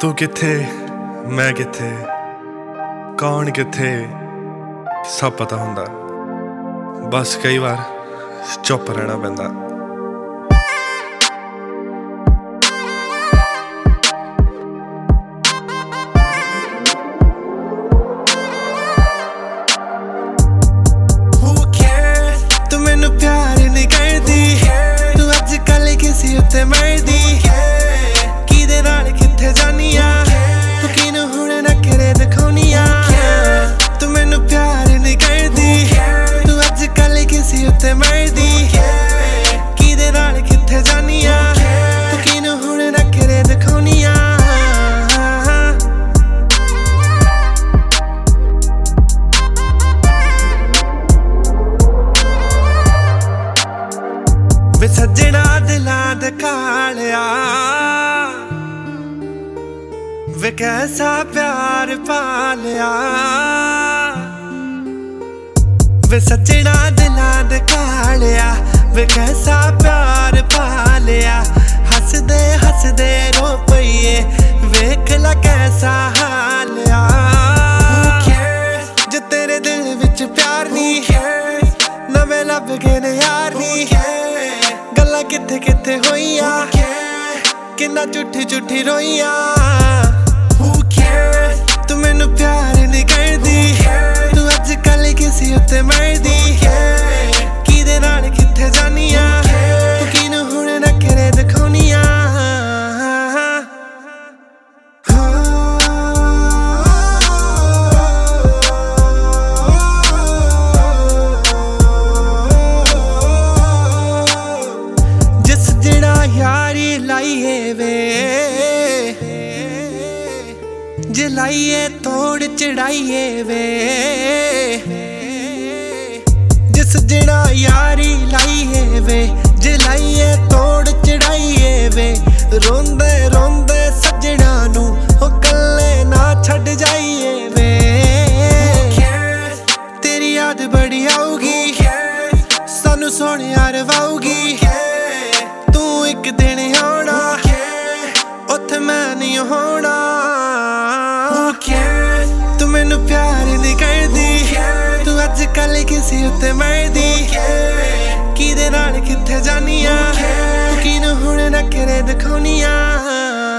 तू किथे मैं किथे कौन किथे सब पता हुंदा, बस कई बार चुप रहना पैंदा। तू मैनू प्यार नहीं करदी, तू अजकल किसी उत्ते मरदी, किदे नाल किथे जानी आ, तू किनू हुण नखरे दिखाउनी आ। तू मैनू प्यार नहीं करदी, तू अजकल किसी उत्ते मरदी, किदे नाल किथे जानी आ, तू किनू हुण नखरे दिखाउनी आ। वे सज्जणा दिलां दे कालिया, वे कैसा प्यार पालिया, वे सज्जणा दिलां दे कालिया, वे कैसा प्यार पालिया। हसदे हसदे रो पईए, वेख ला कैसा हालिया। जे तेरे दिल विच प्यार नी, नवें लब गए ने यार नी, गल्लां किथे किथे होईयां, किन्ना झूठी झूठी रोईयां। तू मैनू प्यार नहीं करदी, तू अजकल किसी उत्ते मरदी, किदे नाल किथे जानी आ, तू किनू हुण नखरे दिखाउनी आ। जिस जेड़ा यारी लाइए वे, जे लाइए तोड़ चढ़ाइए वे, जिस जेड़ा यारी लाइए वे, जे लाइए तोड़ चढ़ाइए वे। रोंदे रोंदे सज्जणा नू हो कल्ले ना छड़ जाइए वे। तेरी याद बड़ी आऊगी, सानू सोहणिया रवाऊगी, तू एक दिन आउणा, उत्थे मैं नहीं होना। तू मैनू प्यार नहीं करदी, तू अजकल किसी उत्ते मरदी, किदे नाल किथे जानी आ, तू किनू हुण नखरे दिखाउनी आ।